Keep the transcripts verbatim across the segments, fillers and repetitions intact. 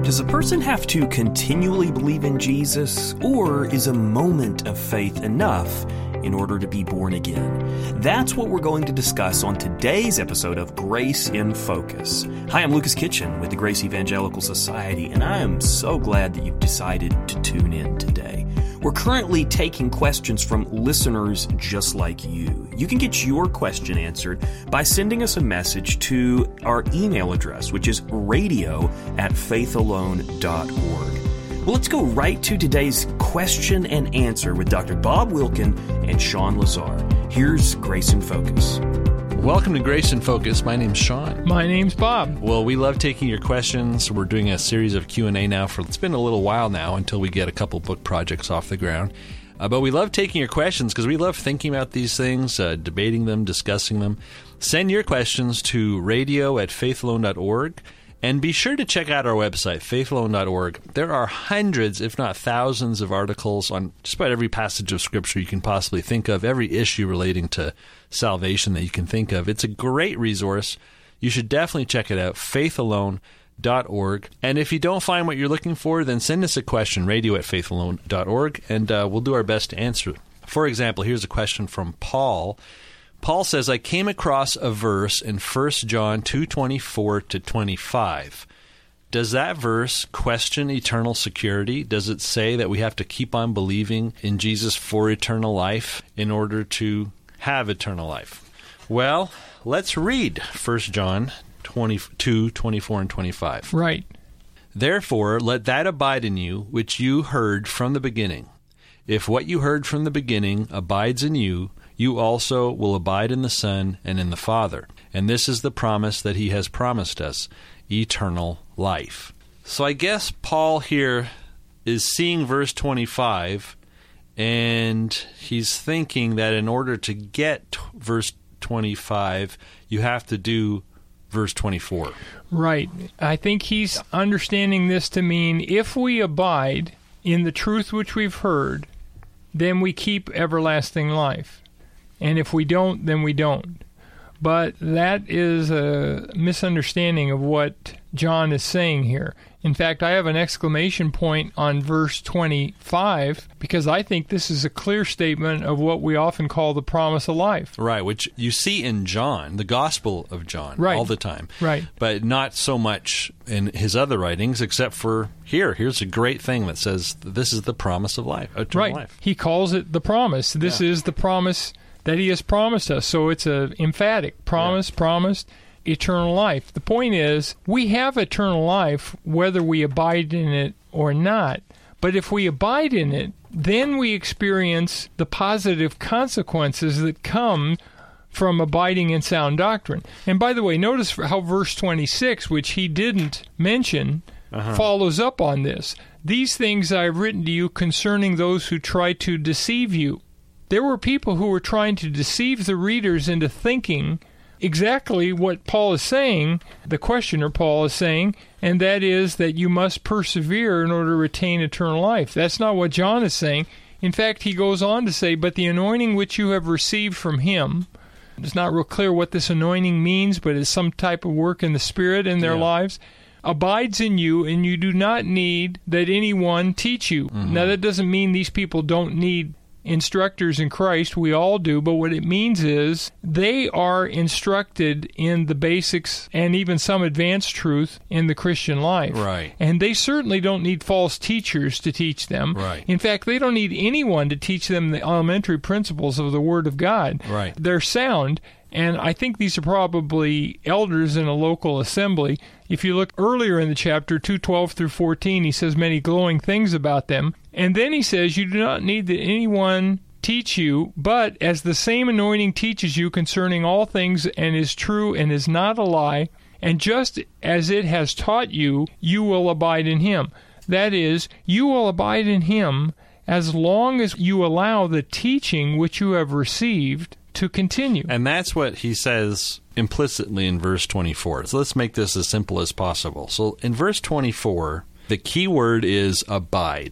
Does a person have to continually believe in Jesus, or is a moment of faith enough in order to be born again? That's what we're going to discuss on today's episode of Grace in Focus. Hi, I'm Lucas Kitchen with the Grace Evangelical Society, and I am so glad that you've decided to tune in today. We're currently taking questions from listeners just like you. You can get your question answered by sending us a message to our email address, which is radio at faithalone dot org. Well, let's go right to today's question and answer with Doctor Bob Wilkin and Sean Lazar. Here's Grace in Focus. Welcome to Grace in Focus. My name's Sean. My name's Bob. Well, we love taking your questions. We're doing a series of Q and A now for, it's been a little while now until we get a couple book projects off the ground. Uh, but we love taking your questions because we love thinking about these things, uh, debating them, discussing them. Send your questions to radio at faithalone dot org. And be sure to check out our website, faithalone dot org. There are hundreds, if not thousands, of articles on just about every passage of Scripture you can possibly think of, every issue relating to salvation that you can think of. It's a great resource. You should definitely check it out, faithalone dot org. And if you don't find what you're looking for, then send us a question, radio at faithalone dot org, and uh, we'll do our best to answer it. For example, here's a question from Paul. Paul says, I came across a verse in First John two twenty-four to twenty-five. Does that verse question eternal security? Does it say that we have to keep on believing in Jesus for eternal life in order to have eternal life? Well, let's read First John two twenty-four and twenty-five. Right. Therefore, let that abide in you which you heard from the beginning. If what you heard from the beginning abides in you, you also will abide in the Son and in the Father. And this is the promise that he has promised us, eternal life. So I guess Paul here is seeing verse twenty-five, and he's thinking that in order to get t- verse twenty-five, you have to do verse twenty-four. Right. I think he's understanding this to mean if we abide in the truth which we've heard, then we keep everlasting life. And if we don't, then we don't. But that is a misunderstanding of what John is saying here. In fact, I have an exclamation point on verse twenty-five because I think this is a clear statement of what we often call the promise of life. Right, which you see in John, the Gospel of John, right. all the time. Right. But not so much in his other writings, except for here. Here's a great thing that says this is the promise of life, eternal right. life. He calls it the promise. This yeah. is the promise that he has promised us. So it's a emphatic promise, yeah. promised eternal life. The point is, we have eternal life whether we abide in it or not. But if we abide in it, then we experience the positive consequences that come from abiding in sound doctrine. And by the way, notice how verse twenty-six, which he didn't mention, uh-huh. follows up on this. These things I have written to you concerning those who try to deceive you. There were people who were trying to deceive the readers into thinking exactly what Paul is saying, the questioner Paul is saying, and that is that you must persevere in order to retain eternal life. That's not what John is saying. In fact, he goes on to say, but the anointing which you have received from him, it's not real clear what this anointing means, but it's some type of work in the Spirit in their yeah. lives, abides in you, and you do not need that anyone teach you. Mm-hmm. Now, that doesn't mean these people don't need instructors in Christ. We all do, but what it means is they are instructed in the basics and even some advanced truth in the Christian life. Right. And they certainly don't need false teachers to teach them. Right. In fact, they don't need anyone to teach them the elementary principles of the Word of God. Right. They're sound. And I think these are probably elders in a local assembly. If you look earlier in the chapter, two twelve through fourteen, he says many glowing things about them. And then he says, you do not need that anyone teach you, but as the same anointing teaches you concerning all things and is true and is not a lie, and just as it has taught you, you will abide in him. That is, you will abide in him as long as you allow the teaching which you have received to continue. And that's what he says implicitly in verse twenty-four. So let's make this as simple as possible. So in verse twenty-four, the key word is abide.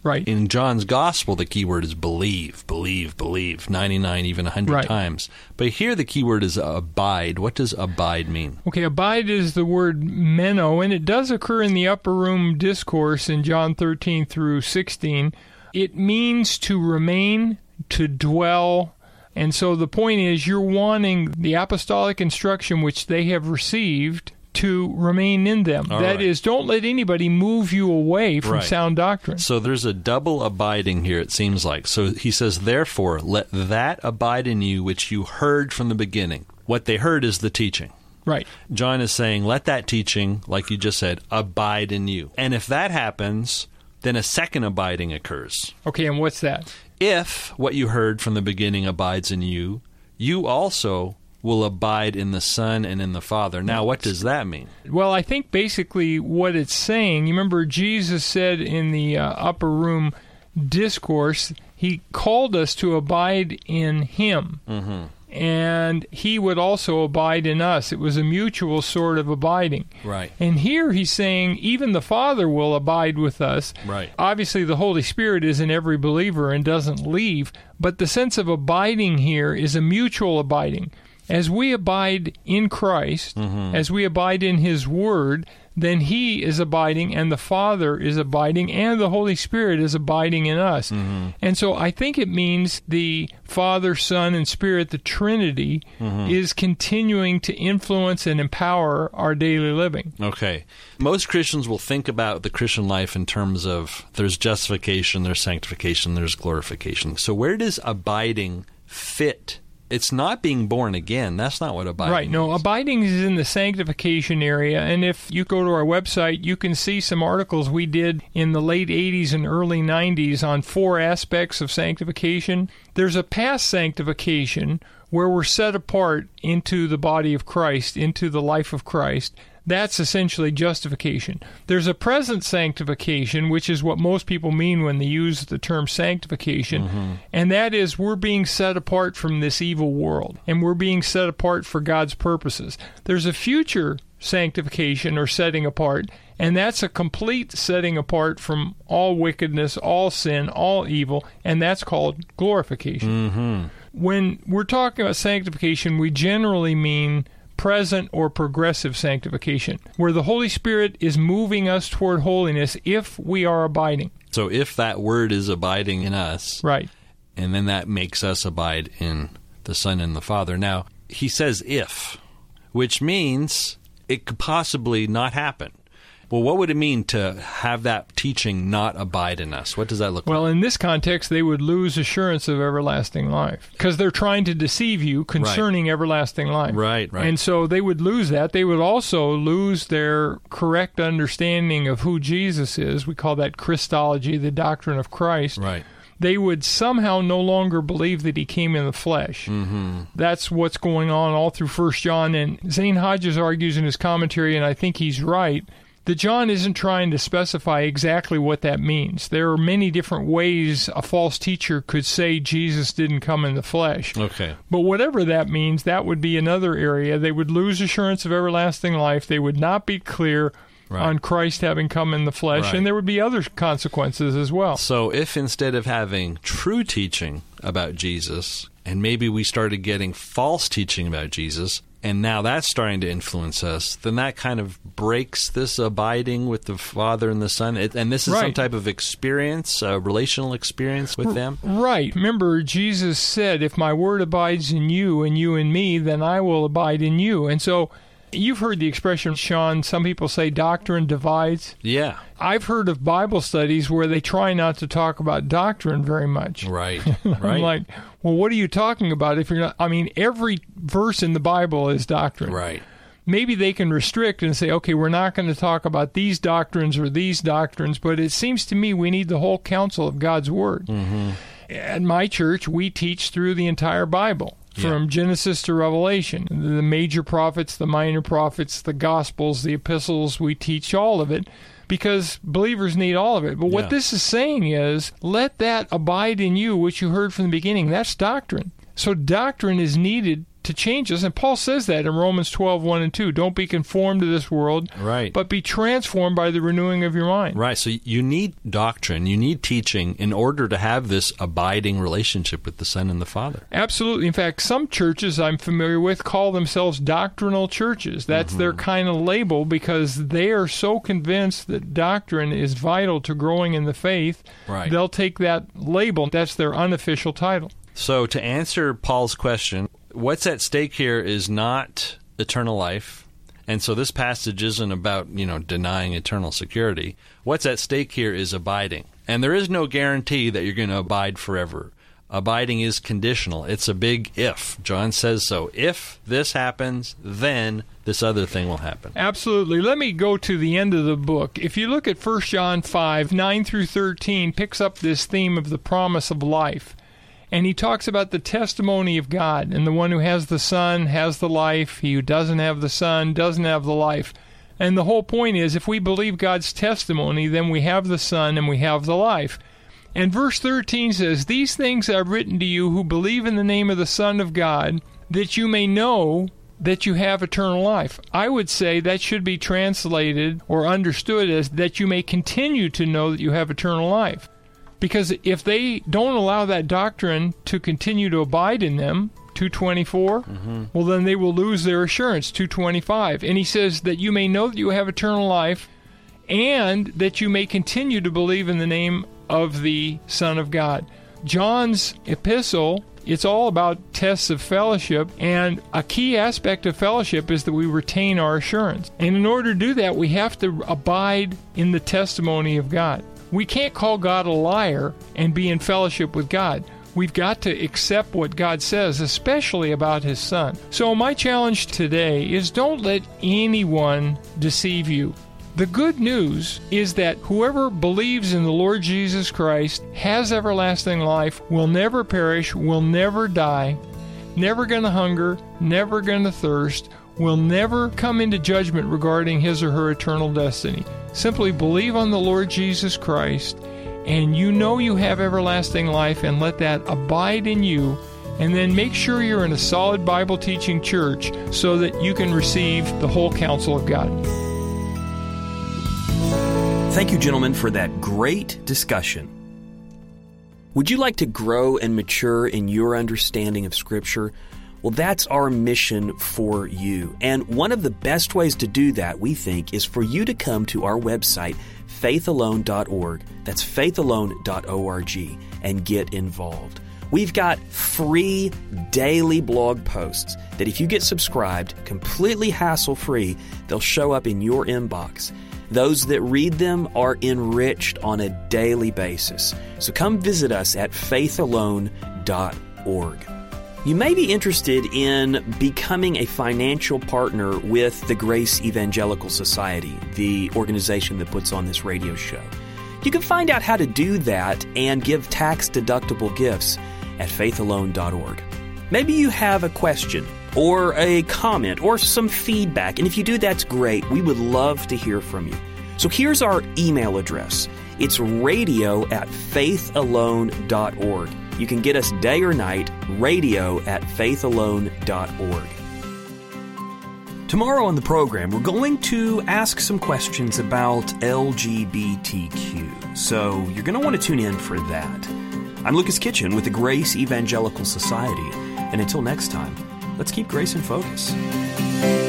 Right. In John's gospel, the key word is believe, believe, believe, ninety-nine, even one hundred Right. times. But here the key word is abide. What does abide mean? Okay, abide is the word meno, and it does occur in the upper room discourse in John thirteen through sixteen. It means to remain, to dwell. And so the point is, you're wanting the apostolic instruction which they have received to remain in them. All that right. is, don't let anybody move you away from Right. sound doctrine. So there's a double abiding here, it seems like. So he says, therefore, let that abide in you which you heard from the beginning. What they heard is the teaching. Right. John is saying, let that teaching, like you just said, abide in you. And if that happens, then a second abiding occurs. Okay, and what's that? If what you heard from the beginning abides in you, you also will abide in the Son and in the Father. Now, what does that mean? Well, I think basically what it's saying, you remember Jesus said in the uh, upper room discourse, he called us to abide in him. Mm-hmm. And he would also abide in us. It was a mutual sort of abiding. Right. And here he's saying even the Father will abide with us. Right. Obviously, the Holy Spirit is in every believer and doesn't leave, but the sense of abiding here is a mutual abiding. As we abide in Christ, mm-hmm. as we abide in his Word, then he is abiding and the Father is abiding and the Holy Spirit is abiding in us. Mm-hmm. And so I think it means the Father, Son, and Spirit, the Trinity, mm-hmm. is continuing to influence and empower our daily living. Okay. Most Christians will think about the Christian life in terms of there's justification, there's sanctification, there's glorification. So where does abiding fit? It's not being born again. That's not what abiding Right. No, means. abiding is in the sanctification area. And if you go to our website, you can see some articles we did in the late eighties and early nineties on four aspects of sanctification. There's a past sanctification where we're set apart into the body of Christ, into the life of Christ. That's essentially justification. There's a present sanctification, which is what most people mean when they use the term sanctification, mm-hmm. and that is we're being set apart from this evil world, and we're being set apart for God's purposes. There's a future sanctification or setting apart, and that's a complete setting apart from all wickedness, all sin, all evil, and that's called glorification. Mm-hmm. When we're talking about sanctification, we generally mean present or progressive sanctification, where the Holy Spirit is moving us toward holiness if we are abiding. So if that word is abiding in us, right, and then that makes us abide in the Son and the Father. Now, he says if, which means it could possibly not happen. Well, what would it mean to have that teaching not abide in us? What does that look well, like? Well, in this context, they would lose assurance of everlasting life because they're trying to deceive you concerning right. everlasting life. Right, right. And so they would lose that. They would also lose their correct understanding of who Jesus is. We call that Christology, the doctrine of Christ. Right. They would somehow no longer believe that he came in the flesh. Mm-hmm. That's what's going on all through First John. And Zane Hodges argues in his commentary, and I think he's right, that John isn't trying to specify exactly what that means. There are many different ways a false teacher could say Jesus didn't come in the flesh. Okay. But whatever that means, that would be another area. They would lose assurance of everlasting life. They would not be clear right. on Christ having come in the flesh, right. and there would be other consequences as well. So if instead of having true teaching about Jesus, and maybe we started getting false teaching about Jesus, and now that's starting to influence us, then that kind of breaks this abiding with the Father and the Son. It, and this is right. some type of experience, a relational experience with them? Right. Remember, Jesus said, if my word abides in you and you in me, then I will abide in you. And so you've heard the expression, Sean, some people say doctrine divides. Yeah. I've heard of Bible studies where they try not to talk about doctrine very much. Right, I'm right. like, well, what are you talking about if you're not? I mean, every verse in the Bible is doctrine. Right. Maybe they can restrict and say, okay, we're not going to talk about these doctrines or these doctrines, but it seems to me we need the whole counsel of God's Word. Mm-hmm. At my church, we teach through the entire Bible. From yeah. Genesis to Revelation, the major prophets, the minor prophets, the Gospels, the epistles, we teach all of it because believers need all of it. But what yeah. this is saying is, let that abide in you, which you heard from the beginning. That's doctrine. So doctrine is needed to change us. And Paul says that in Romans twelve, one and two. Don't be conformed to this world, right, but be transformed by the renewing of your mind. Right. So you need doctrine, you need teaching in order to have this abiding relationship with the Son and the Father. Absolutely. In fact, some churches I'm familiar with call themselves doctrinal churches. That's mm-hmm. their kind of label because they are so convinced that doctrine is vital to growing in the faith. Right. They'll take that label. That's their unofficial title. So to answer Paul's question, what's at stake here is not eternal life. And so this passage isn't about, you know, denying eternal security. What's at stake here is abiding. And there is no guarantee that you're going to abide forever. Abiding is conditional. It's a big if. John says so. If this happens, then this other thing will happen. Absolutely. Let me go to the end of the book. If you look at First John five, nine through thirteen, picks up this theme of the promise of life. And he talks about the testimony of God. And the one who has the Son has the life. He who doesn't have the Son doesn't have the life. And the whole point is, if we believe God's testimony, then we have the Son and we have the life. And verse thirteen says, "These things I've written to you who believe in the name of the Son of God, that you may know that you have eternal life." I would say that should be translated or understood as that you may continue to know that you have eternal life. Because if they don't allow that doctrine to continue to abide in them, two twenty-four, mm-hmm. well, then they will lose their assurance, two twenty-five. And he says that you may know that you have eternal life and that you may continue to believe in the name of the Son of God. John's epistle, it's all about tests of fellowship, and a key aspect of fellowship is that we retain our assurance. And in order to do that, we have to abide in the testimony of God. We can't call God a liar and be in fellowship with God. We've got to accept what God says, especially about His Son. So my challenge today is don't let anyone deceive you. The good news is that whoever believes in the Lord Jesus Christ has everlasting life, will never perish, will never die, never going to hunger, never going to thirst, will never come into judgment regarding his or her eternal destiny. Simply believe on the Lord Jesus Christ, and you know you have everlasting life, and let that abide in you. And then make sure you're in a solid Bible-teaching church so that you can receive the whole counsel of God. Thank you, gentlemen, for that great discussion. Would you like to grow and mature in your understanding of Scripture? Well, that's our mission for you. And one of the best ways to do that, we think, is for you to come to our website, faith alone dot org. That's faith alone dot org, and get involved. We've got free daily blog posts that if you get subscribed, completely hassle-free, they'll show up in your inbox. Those that read them are enriched on a daily basis. So come visit us at faith alone dot org. You may be interested in becoming a financial partner with the Grace Evangelical Society, the organization that puts on this radio show. You can find out how to do that and give tax-deductible gifts at faith alone dot org. Maybe you have a question or a comment or some feedback, and if you do, that's great. We would love to hear from you. So here's our email address. It's radio at faith alone dot org. You can get us day or night, radio at faith alone dot org. Tomorrow on the program, we're going to ask some questions about L G B T Q. So you're going to want to tune in for that. I'm Lucas Kitchen with the Grace Evangelical Society. And until next time, let's keep grace in focus.